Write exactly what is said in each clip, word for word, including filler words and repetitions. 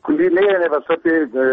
کلی نه یعنی وسط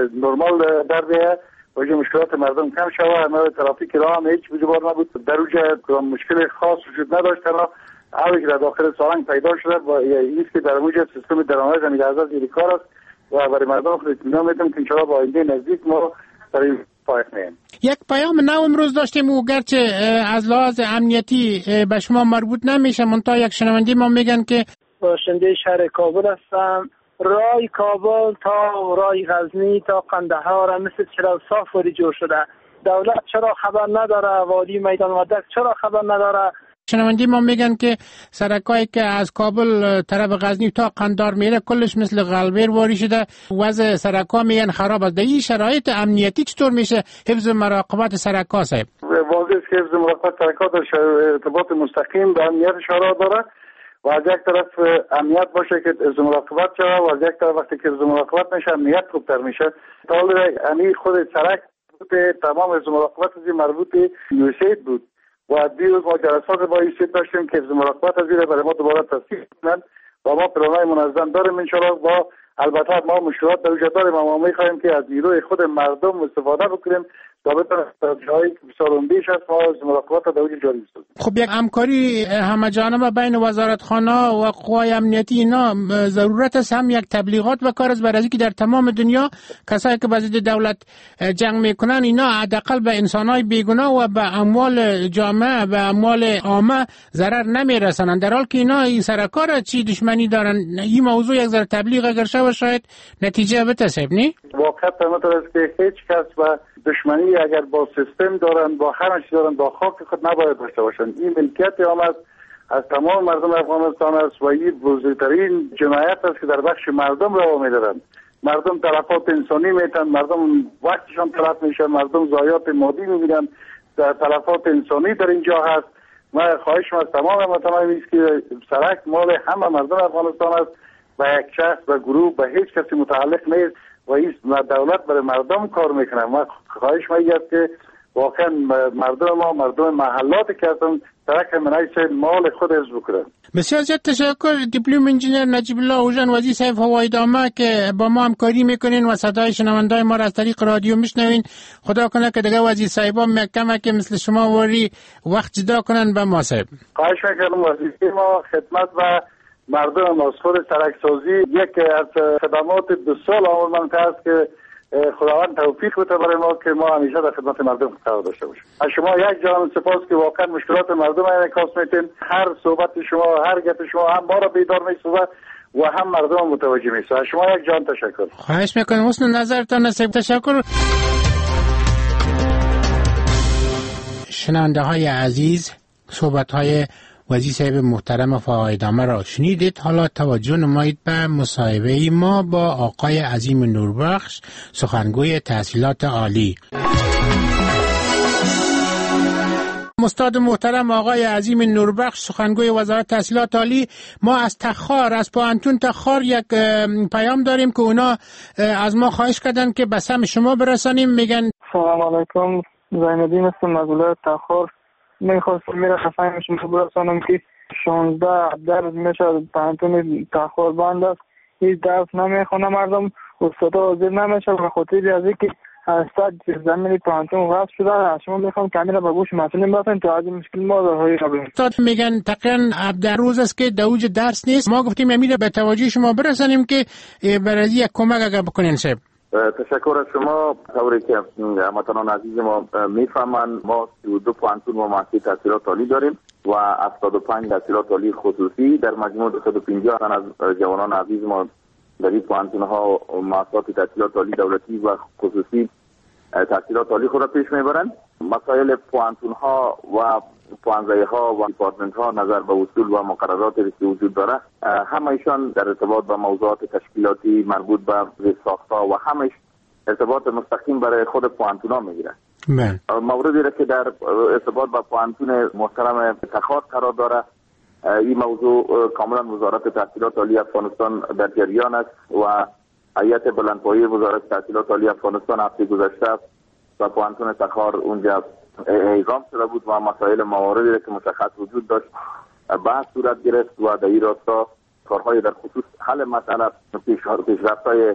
نرمال در بیه و مشکلات مردم کم شود. اما ترافیک راه هم هیچ وجود نبود، در اونجا مشکل خاص وجود نداشت. تنها اولی که در داخل سالنگ پیدا شده و ایست که در اونجا سیستم درآمد زمین از زیر کار است و برای مردم خود اطمینان میدم که انشاءالله با آینده نزدیک ما در این پایخ می‌ایم. یک پیام نو امروز داشتیم و گرچه از لحاظ امنیتی به شما مربوط نمیشه، منتها یک شنونده ما میگن که باشنده شهر کابل هستم. راه کابل تا راه غزنی تا قندهار مثل چراغ صاف وری جور شده. دولت چرا خبر نداره؟ والی میدان وردک چرا خبر نداره؟ شنونده ما میگن که سرکایی که از کابل طرف غزنی تا قندهار میره کلش مثل غلبیر واری شده، وضع سرکا میگن خراب است. در این شرایط امنیتی چطور میشه حفظ مراقبت سرکا صاحب؟ واضح است که حفظ مراقبت سرکا در ارتباط مستقیم به امنیت شهر داره و از یک طرف امنیت باشه که حفظ مراقبت شود و از یک طرف وقتی که حفظ مراقبت میشه امنیت خوبتر میشه. تا حالا یعنی خود سرک تمام حفظ مراقبت از مربوط به یوسید بود و دیروز ما جلسات با یوسید داشتیم که حفظ مراقبت از این برای ما دوباره تصدیق کنند و ما پلان‌های منظم داریم انشاءالله. با البته ما مشکلات در وجود داریم اما ما می‌خوایم که از نیروی خود مردم استفاده بکنیم تا بتونیم جایی که بسیار بیش است ما حفظ مراقبت در وجود جاری بسازیم. خب یک همکاری همه‌جانبه بین وزارتخانه و قوای امنیتی اینا ضرورت است، هم یک تبلیغات و کار است برای اینکه در تمام دنیا کسایی که با ضد دولت جنگ میکنن اینا حداقل به انسان‌های بیگناه و به اموال جامعه و اموال عامه ضرر نمیرسانند، در حالی که اینا این سرکار چی دشمنی دارن. این موضوع یک ذره تبلیغ اگر شود شاید نتیجه بده نه؟ واقعا مثلا است که هیچ کس و دشمنی اگر با سیستم دارن با هر چیزی دارن با خاک خود نباید داشته باشن. این ملکیت عام است از تمام مردم افغانستان است و این بزرگترین جنایت است که در بخش مردم روا می‌دارند. مردم تلفات انسانی میتن، مردم وقتشان تلف میشه، مردم ضایعات مادی میبینن، تلفات انسانی در اینجا هست. من خواهشم از تمام وطنان است که سرک مال همه مردم افغانستان است و یک شخص و گروه به هیچ کسی متعلق نیست و این دولت برای مردم کار میکنه. من خواهش میگم که واقعا مردم ما مردم محلاتی که هستن سرک منایس مال خود حفظ بکنن. بسیار زیاد تشکر دیپلم انجینیر نجیب الله اوژن وزیر صاحب هوایدامه که با ما همکاری میکنین و صدای شنوندای ما را از طریق رادیو میشنوین. خدا کنه که دیگه وزیر صاحبا محکمه که مثل شما وری وقت جدا کنن به ما صاحب. خواهش میکنم وزیر ما خدمت و مردم از خود سرکسازی یک از خدمات دو سال آمد منطقه است که خداوند توفیق بده برای ما که ما همیشه در خدمت مردم قرار داشته باشیم. از شما یک جان سپاس که واقعا مشکلات مردم انعکاس میتین. هر صحبت شما هر گپ شما هم ما را بیدار میسازه و هم مردم متوجه میشه. از شما یک جان تشکر. خواهش میکنم حسن نظرتان نصیب. تشکر. شنونده های عزیز صحبت های وزیر صاحب محترم فایدامه را شنیدید. حالا توجه نمایید به مصاحبه ما با آقای عظیم نوربخش سخنگوی تحصیلات عالی. استاد محترم آقای عظیم نوربخش سخنگوی وزارت تحصیلات عالی، ما از تخار از پوهنتون تخار یک پیام داریم که اونا از ما خواهش کردن که به سمع شما برسانیم. میگن سلام علیکم، زینالدین هستم از ولایت تخار. میخواستم میره خفایم شما برسانم که شانزده درس میشه پوهنتون تخار بند است، هیچ درس نمیخونه مردم، استادا حاضر نمیشه به خاطر از اینکه صد زمین پوهنتون غصب شده. از شما میخوام کامیرا به گوش مسئولین برسونید تا از این مشکل ما رو حل کنیم. استاد میگن تقریبا در روز است که دوج درس نیست. ما گفتیم میره به توجه شما برسانیم که برای یک کمک اگر بکنین صاحب. تشکر از شما. طوری که هموطنان عزیز ما میفهمند ما سی و دو پوهنتون و مؤسسه تحصیلات عالی داریم و هفتاد و پنج تحصیلات عالی خصوصی. در مجموع دویست و پنجاه تن از جوانان عزیز ما در این پوهنتون ها و مؤسسات تحصیلات عالی دولتی و خصوصی تحصیلات عالی خود را پیش میبرند. مسائل پوهنتون ها و پوهنځای ها و دیپارتمنت ها نظر به اصول و مقرراتی که وجود داره همه ایشان در ارتباط با موضوعات تشکیلاتی مربوط به زیرساخت‌ها و همش ارتباط مستقیم برای خود پوهنتون ها میگیره. موردی را که در ارتباط با پوهنتون محترم تخار قرار داره، این موضوع کاملا وزارت تحصیلات عالی افغانستان در جریان است و هیئت بلندپایه وزارت تحصیلات عالی افغانستان هفته گذشته و پوهنتون تخار اونجا اعزام شده بود و مسائل مواردی که مشخص وجود داشت بحث صورت گرفت و در این راستا کارهای در خصوص حل مسئله پیشرفت‌های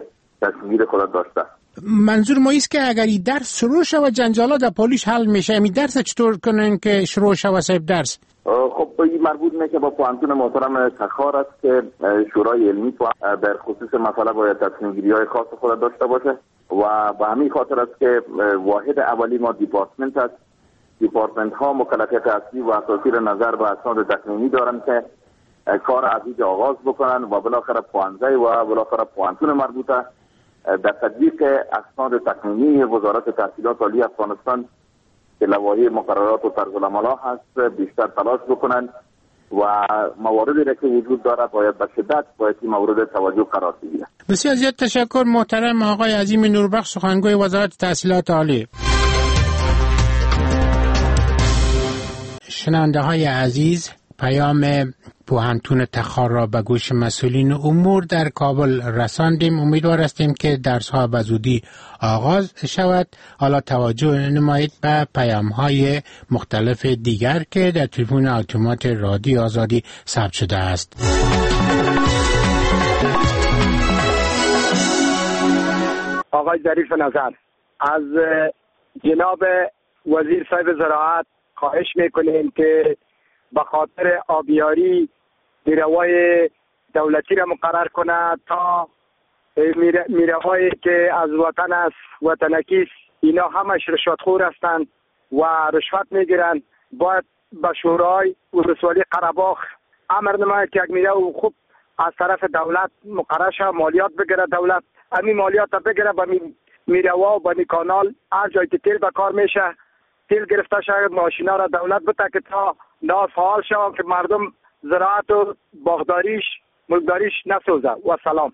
تصویر خود داشته. منظور ما ایست که اگر این درس شروع شود جنجالات در پولیس حل میشه، این درس چطور کنن که شروع شود صاحب درس؟ خب این مربوط میشه با پوهنتون محترم تخار است که شورای علمی در خصوص مسئله باید تصمیم گیری های خاص خود داشته باشه و به همین خاطر است که واحد اولی ما دیپارتمنت است. دیپارتمنت ها مکلفیت اصلی و اساسی را نظر به اسناد تکوینی دارند که کار از اینجا آغاز بکنن و بالاخره پوهنځی و بالاخره پوهنتون مربوطه در تطبیق اسناد تکوینی وزارت تحصیلات عالی افغانستان که لوایح مقررات و طرزالعمل هست بیشتر تلاش بکنن و مواردی را که وجود داره باید به شدت باید این مورد توجه قرار بگیره. بسیار زیاد تشکر محترم آقای عظیم نوربخش، سخنگوی وزارت تحصیلات عالی. شنونده های عزیز، پیام پوهنتون تخار را به گوش مسئولین امور در کابل رساندیم. امیدوار هستیم که درس ها به زودی آغاز شود. حالا توجه نمایید به پیام های مختلف دیگر که در تلفن اتومات رادیو آزادی ثبت شده است. آقای ظریف نظر، از جناب وزیر صاحب زراعت خواهش میکنیم که به خاطر آبیاری میروای دولتی را مقرر کنه تا میروایی که از وطن است وطنکی اینا همش رشوتخور هستند و رشوت میگیرن. باید به شورای ولسوالی قره‌باغ امر نماید که یک میرو خوب از طرف دولت مقرر شد، مالیات بگیره دولت، همین مالیات را بگیره به میروا و به کانال هر جایی که تیل به کار میشه تیل گرفته شد، ماشینا را دولت بده که تا نا فعال شود که مردم زراعت و باغداریش ملکداریش نسوزه. و سلام.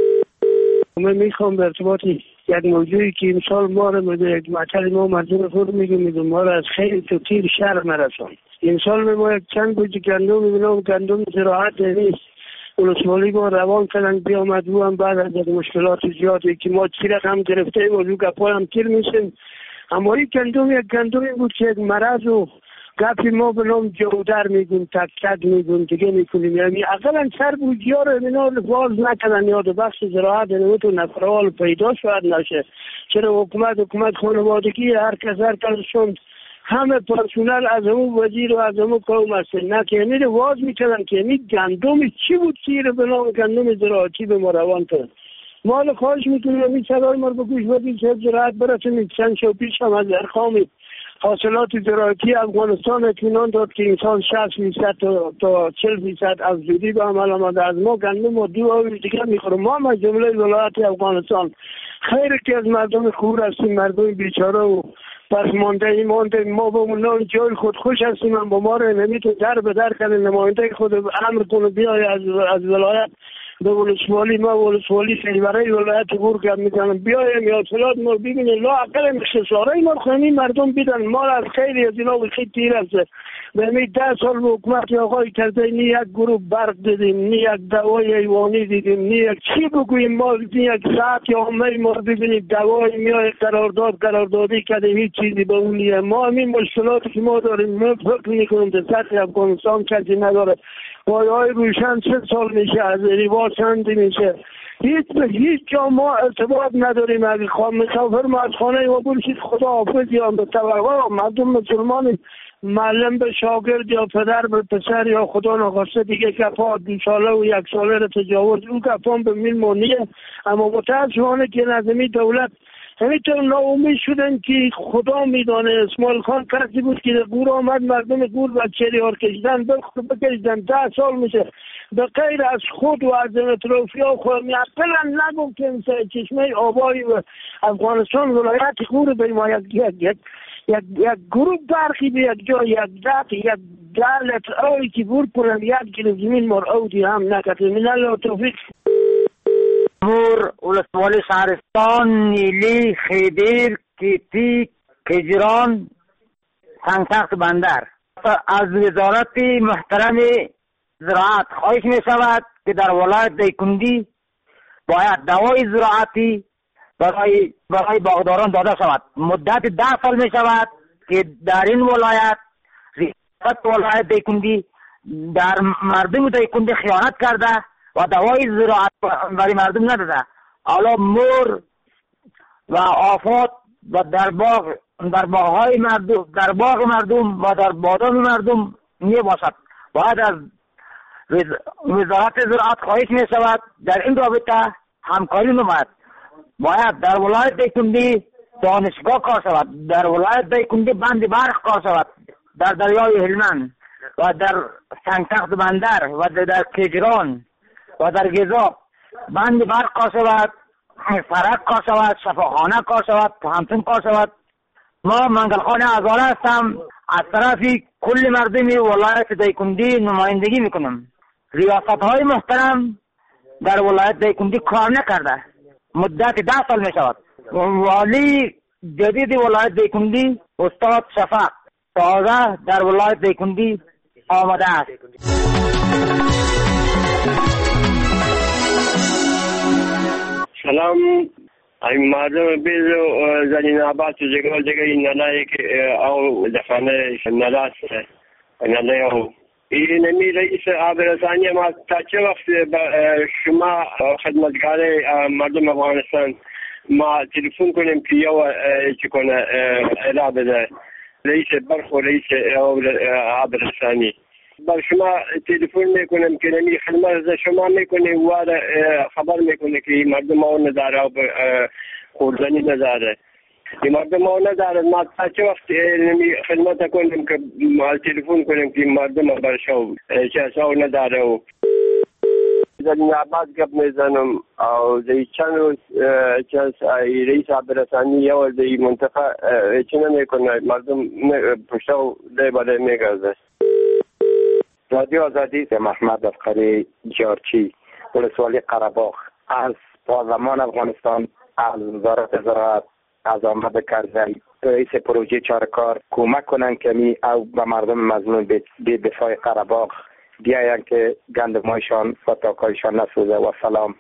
من میخوام به ارتباط یک موضوعی که امسال ما رو میگه یک مطلب ما مردم خود میگه میگه ما رو از خیلی تو تیر شهر مرسان. امسال ما یک چند بوجه گندم میبینم گندم زراعت نیست. ولسوالی با روان کردن بیامد و هم بعد از مشکلات زیادی که ما چی رقم گرفته و رو گپای هم تیر میشیم. اما این گندم یک گندمی بود که یک مرض و گپی ما به نام جودر میگون تک تک میگون دیگه میکنیم، یعنی اقلا سر بودی ها رو اینا باز نکردن یاد بخش زراعت اینو تو نفرال پیدا شاید نشه. چرا حکومت حکومت خانوادگی هر کس هر کسشون همه پرسونل از همون وزیر و از همون قوم هست، نه که یعنی واز میکردن که یعنی گندم چی بود سیر به نام گندم زراعتی به ما روان کرد. ما رو خواهش میکنیم یعنی صدای ما رو به گوش بدید که زراعت برسونید. چند شو پیش هم از ارقامی حاصلات زراعتی افغانستان اطمینان داد که انسان شصت فیصد تا چهل فیصد از زودی به عمل آمده. از ما گندم و دو آویز دیگر میخورم. ما هم از جمله ولایت افغانستان خیلی که از مردم خور هستیم، مردم بیچاره و پس مانده ای مانده ما با منان جای خود خوش هستیم. هم با ما رو نمیتون در به در کنه نماینده خود امر کنه بیای از, از ولایت به ولسوالی. ما ولسوالی سیبره ولایت بورگم میکنم بیایم یا اطلاعات ما ببینیم لا اقل اختصاره ما خواهی مردم بیدن. ما از خیلی از اینا بخید تیر هسته به می ده سال به حکومت آقای کرده نی یک گروه برق دیدیم، نی یک دوای ایوانی دیدیم، نی یک چی بگوییم ما، نی یک ساعت یا همه ما ببینید دوای میای قرارداد قراردادی کرده هیچ چیزی به اون نیه. ما همین مشکلاتی که ما داریم ما فکر میکنم در سطح افغانستان کسی نداره. وای های روشن چه سال میشه از ریوا چندی میشه هیچ به هیچ جا ما ارتباط نداریم. اگه خواه مسافر ما از خانه و برشید خدا حافظ یا به توقع مردم مسلمان معلم به شاگرد یا پدر به پسر یا خدا نخواسته دیگه کفا دو ساله و یک ساله رو تجاوز اون کفان به میل مانیه. اما متاسفانه که نظمی دولت همینطور ناامید شدن که خدا میدانه. اسماعیل خان کسی بود که گور آمد مردم گور بچه ریار کشیدن بکشیدن ده سال میشه به غیر از خود و از اطرافیان خود اقلا نگم که مثل چشمه آبایی و افغانستان ولایت گور به ما یک یک یک یک یک گروه برخی به یک جا یک دق یک دلت آی که بور کنن یک کیلو زمین مر اودی هم نکرده. من الله توفیق. مور ولسوالی شهرستان، نیلی، خیبر، کیتی، کجران، سنگسخت بندر. از وزارت محترم زراعت خواهش می شود که در ولایت دیکندی باید دوای زراعتی برای برای باغداران داده شود. مدت ده سال می شود که در این ولایت ریاست ولایت دیکندی در مردم دیکندی خیانت کرده و دوای زراعت برای مردم نداده. حالا مور و آفات و در باغ در باغ‌های مردم در باغ مردم و در بادام مردم می باشد. باید از وزارت زراعت خواهش می شود در این رابطه همکاری نماید. باید در ولایت دایکنډي دانشگاه کار شود، در ولایت دایکنډي بند برق کار شود، در دریای هلمند و در سنگتخت بندر و در کجران و در گزاب بند برق کار شود، فرق کار شود، شفاخانه کار شود، همچون کار شود. ما منگلخان هزاره هستم، از طرفی کل مردم ولایت دایکنډي نمایندگی میکنم. ریاست های محترم در ولایت دایکنډي کار نکرده، مدت ده سال می شود. والی جدید ولایت دایکنډي استاد شفق تازه در ولایت دایکنډي آمده است. سلام. این مردم بیزو زنین آباد تو جگه جگه این نلایی که او دفانه نلاست نلایی او این نمی رئیس آب رسانی ما تا چه وقت شما خدمتگار مردم افغانستان ما تلفن کنیم که یو چی کنه اعلام بده رئیس برخ و رئیس آب رسانی بر شما تلفن میکنم که نمی خدمت شما میکنیم و خبر میکنه که مردم ها نداره و خوردنی نداره. این مردم ها نداره. ما تا چه وقت نمی خدمت کنیم که تلفن کنیم که مردم ها برشو چه ها نداره. و در این عباد گپ میزنم او در چند روز چند رئیس آب رسانی یا در منطقه چنه میکنه مردم پشتو ده باده میگرده. رادیو آزادی محمد افخری جارچی ولسوالی قره‌باغ از پارلمان افغانستان از وزارت زراعت از آمد کرزی رئیس پروژه چارکار کمک کنن کمی او به مردم مظلوم به دفاع قره‌باغ بیاین که گندمایشان و تاکایشان نسوزه. و سلام.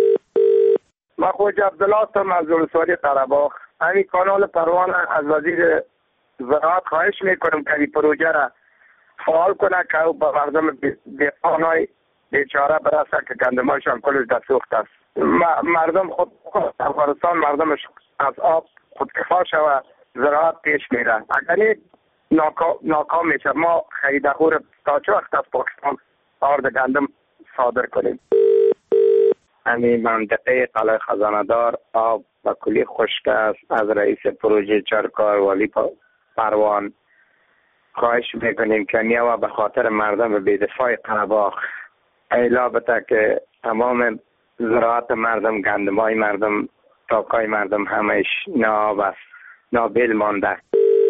ما خوجه عبدالله هستم از ولسوالی قره‌باغ. همین کانال پروان از وزیر زراعت خواهش میکنم که این پروژه را فعال کنه که او به مردم دهقانای بیچاره برسه که گندمایشان کلش در سوخت است. مردم خود افغانستان مردمش از آب خودکفا شوه زراعت پیش میره. اگر این ناکام میشه ما خرید خور تا چه وقت از پاکستان آرد گندم صادر کنیم. همین منطقه قلعه خزانه‌دار آب و کلی خشک است. از رئیس پروژه چارکار والی پروان خواهش میکنیم که نیوا به خاطر مردم بی‌دفاع قره‌باغ اعلام بده که تمام زراعت مردم گندمای مردم تاکای مردم همش ناب است، نابل مانده.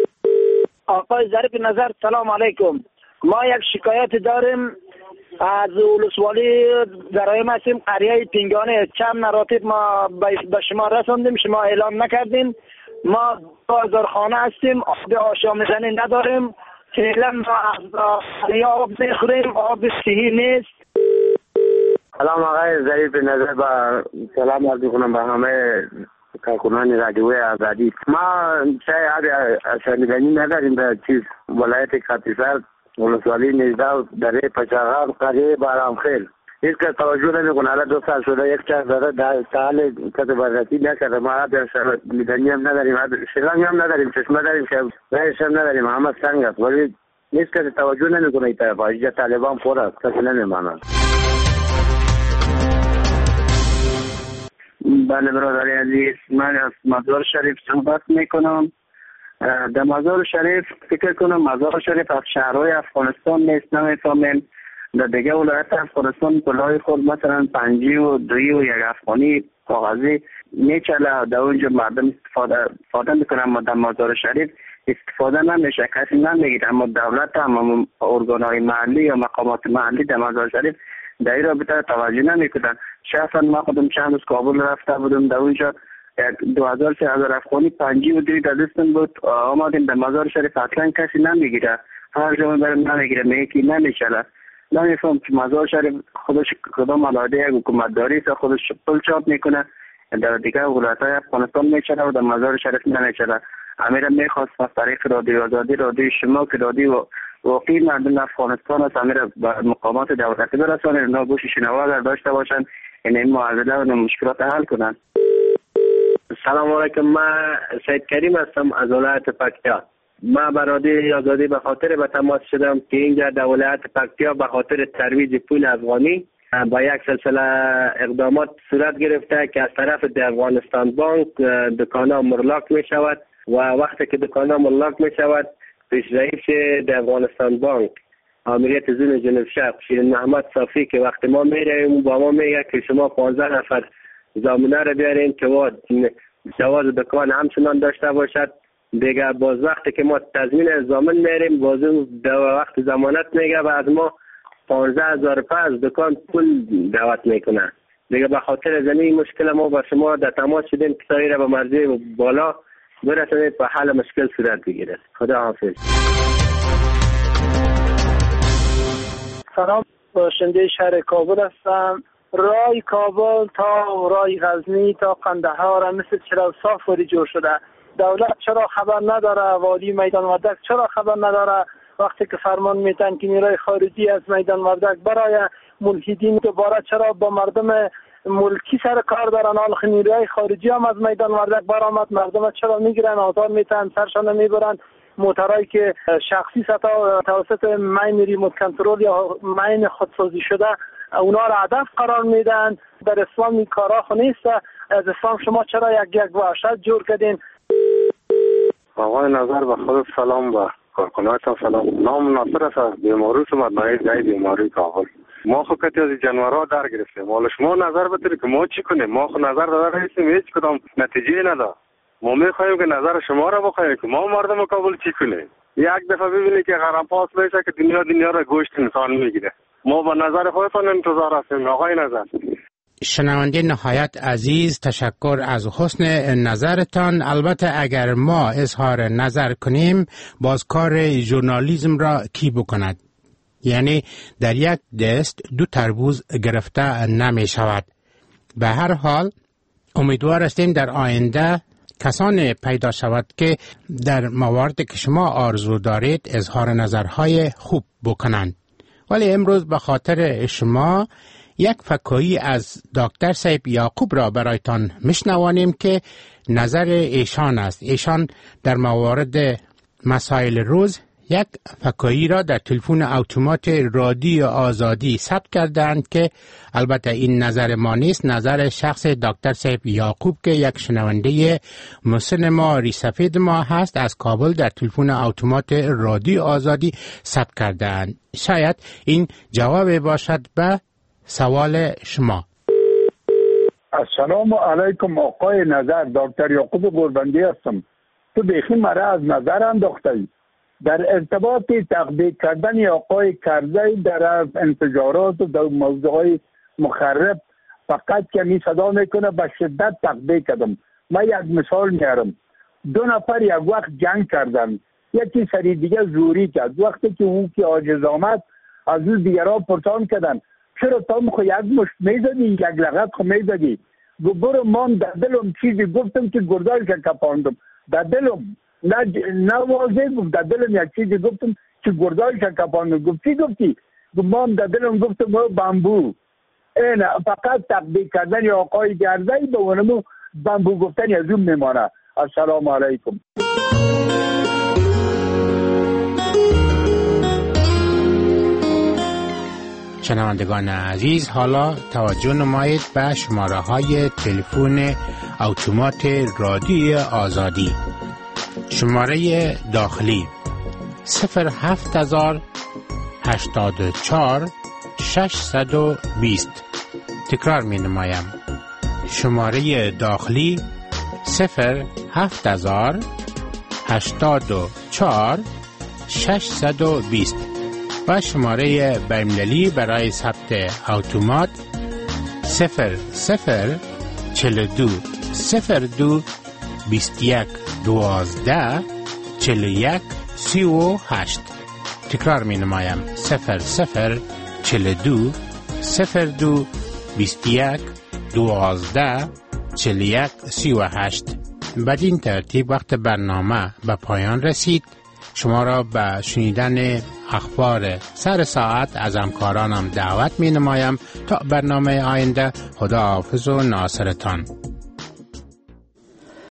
آقای ظریف نظر سلام علیکم. ما یک شکایت داریم از ولسوالی جرایم هستیم قریه پینگانه. چند مراتب ما به شما رساندیم شما اعلام نکردین. ما بازارخانه هستیم آب آشامیدنی نداریم. فعلا ما از آب میخوریم آب صحیح نیست. سلام آقای ظریف نظر با سلام عرض کنم به همه کارکنان رادیوی آزادی. ما چای آب آشامیدنی نداریم در چیز ولایت کاپیسار ولسوالی نجده دره پچاغان قریه بارامخیل هیچ که توجه نمیکنه. حالا دو سال شده یک چند داره در سال کت بررسی نکرده. ما آب آشامیدنی هم نداریم، شیلنگ هم نداریم، چشمه داریم که رایش هم نداریم، همه سنگ است ولی نیست که توجه نمیکنه. این طرف اینجا طالبان پر است کسی نمیماند. بله برادر عزیز من از مزار شریف صحبت میکنم. در مزار شریف فکر کنم مزار شریف از شهرهای افغانستان نیست. نمیفهمیم در دیگه ولایت افغانستان پلای خود مثلا پنجی و دوی و یک افغانی کاغذی میچله در اونجا مردم استفاده استفاده میکنن. اما در مزار شریف استفاده نمیشه، کسی نمیگیره. اما دولت هم ارگانهای محلی یا مقامات محلی در مزار شریف در این رابطه توجه نمیکنن. شخصا ما خودم چند روز کابل رفته بودم، در اونجا دو هزار سه هزار افغانی پنجی و دوی در دستم بود. آمدیم در مزار شریف اصلا کسی نمیگیره، هر جا میبرم نمیگیره، میگی نمیچله. نمیفهم که مزار شریف خودش کدام علاده یک حکومت داری است خودش پول چاپ میکنه در دیگه ولایت های افغانستان میچله و در مزار شریف نمیچله. امیرم میخواست از طریق رادیو آزادی رادیو شما که رادیو واقعی مردم افغانستان است امیر به مقامات دولتی برسانه، اونا گوش شنوا داشته باشن یعنی این معادله و مشکلات حل کنن. سلام علیکم، من سید کریم هستم از ولایت پکتیا. من برادری آزادی به خاطر به تماس شدم که اینجا در ولایت پکتیا به خاطر ترویج پول افغانی با یک سلسله اقدامات صورت گرفته که از طرف د افغانستان بانک دکان‌ها مرلاک می شود و وقتی که دکان‌ها مرلاک می شود پیش رئیس د افغانستان بانک آمریت زون جنوب شرق شیرین محمد صافی که وقتی ما میریم با ما میگه که شما پانزده نفر زامنه رو بیارین که جواز دکان همچنان داشته باشد. دیگه باز وقتی که ما تضمین زامن میریم باز دو وقت ضمانت میگه و از ما پانزده هزار پس دکان پول دعوت میکنه. دیگه به خاطر زمین مشکل ما با شما در تماس شدیم که سایی را به مرزی بالا برسونید و حل مشکل صورت بگیرد. خدا حافظ. سلام، باشنده شهر کابل هستم. رای کابل تا رای غزنی تا قندهار مثل چرا صاف وری جور شده. دولت چرا خبر نداره؟ والی میدان وردک چرا خبر نداره؟ وقتی که فرمان میتن که نیروی خارجی از میدان وردک برای ملحدین دوباره چرا با مردم ملکی سر کار دارن؟ حال نیروی خارجی هم از میدان وردک برآمد، مردم چرا میگیرن، آزار میتن، سرشان میبرن. موترایی که شخصی ستا توسط مین ریموت کنترل یا مین خودسازی شده اونا را هدف قرار میدن. در اسلام این کارا خو نیست. از اسلام شما چرا یک یک وحشت جور کردین؟ آقای نظر به خود سلام و کارکنایتان سلام. نام ناصر است از بیماری سمت نایز گای بیماری کابل. ما خو کتی از جانورها در گرفتیم. حالا شما نظر بتری که ما چی کنیم؟ ما خو نظر داده رئیسیم هیچ کدام نتیجه نده. ما میخوایم که نظر شما را بخوایم که ما مردم کابل چی کنیم. یک دفعه ببینید که غرامپاس بشه که دنیا دنیا را گوشت انسان میگیره. ما با نظر خودتان انتظار هستیم آقای نظر. شنونده نهایت عزیز، تشکر از حسن نظرتان. البته اگر ما اظهار نظر کنیم باز کار ژورنالیسم را کی بکند؟ یعنی در یک دست دو تربوز گرفته نمی شود. به هر حال امیدوار هستیم در آینده کسان پیدا شود که در مواردی که شما آرزو دارید اظهار نظرهای خوب بکنند. ولی امروز به خاطر شما یک فکایی از دکتر صاحب یعقوب را برایتان میشنوانیم که نظر ایشان است. ایشان در موارد مسائل روز یک فکایی را در تلفن اتومات رادیو آزادی ثبت کردند که البته این نظر ما نیست، نظر شخص دکتر صاحب یعقوب که یک شنونده مسن ما ریسفید ما هست از کابل در تلفن اتومات رادیو آزادی ثبت کردند. شاید این جواب باشد به سوال شما. السلام علیکم آقای نظر، دکتر یعقوب گربندی هستم. تو بیخی مرا از نظر انداختی در ارتباط تقبیح کردن آقای کرزی در انفجارات و در موضوعهای مخرب فقط که می صدا میکنه به شدت تقبیح کردم. من یک مثال میارم. دو نفر یک وقت جنگ کردن، یکی سری دیگه زوری کرد. وقتی که اون که عاجز آمد از اون دیگرها پرسان کردن چرا تا خو یک مشت میزدی، یک لغت خو میزدی؟ گو برو مام در دلم چیزی گفتم که گردایش کپاندم. در دلم نه نه واضح گفت، در دلم یک چیزی گفتم که گردایش کپاندم. گفت چی گفتی؟ گفت مام در دلم گفتم بامبو. این فقط تقبیح کردن آقای گردایی به اونمو بامبو گفتن از اون میمانه. السلام علیکم. شنوندگان عزیز، حالا توجه نمایید به شماره های تلفن اتومات رادیو آزادی. شماره داخلی صفر هفت هزار هشتاد و چهار ششصد و بیست. تکرار می نمایم. شماره داخلی صفر هفت هزار هشتاد و چهار ششصد و بیست و شماره بین‌المللی برای ثبت اتومات صفر صفر چهل و دو صفر دو بیست و یک دوازده چهل و یک سی و هشت. تکرار می نمایم. صفر صفر چهل و دو صفر دو بیست و یک دوازده چهل و یک سی و هشت. بدین ترتیب وقت برنامه به پایان رسید. شما را به شنیدن اخبار سر ساعت از همکارانم دعوت می نمایم. تا برنامه آینده، خدا حافظ و ناصرتان.